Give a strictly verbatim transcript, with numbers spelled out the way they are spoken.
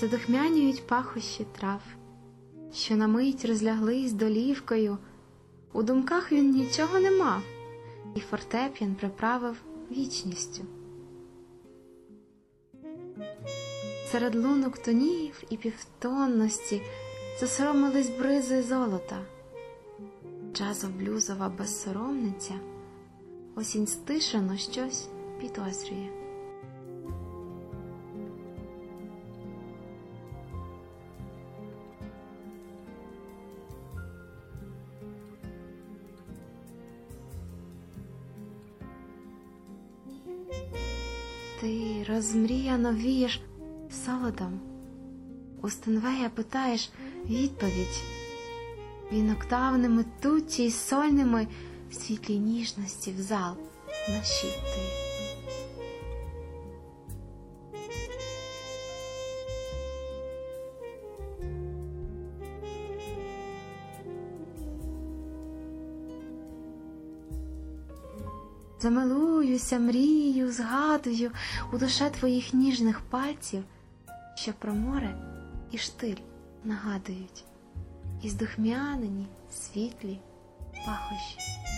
задухмянюють пахощі трав, що на мить розляглись долівкою. У думках він нічого не мав, і фортеп'ян приправив вічністю. Серед лунок тонів і півтонності засоромились бризи золота. Джазо-блюзова безсоромниця осінь стишено щось підозрює. Ти розмріяно вієш солодом. У Стенвея питаєш відповідь. Він октавними тутті й сольними світлі ніжності в зал нашіптує. Замилуюся, мрію, згадую у душе твоїх ніжних пальців, що про море і штиль нагадують, і здухмянені, світлі пахощі.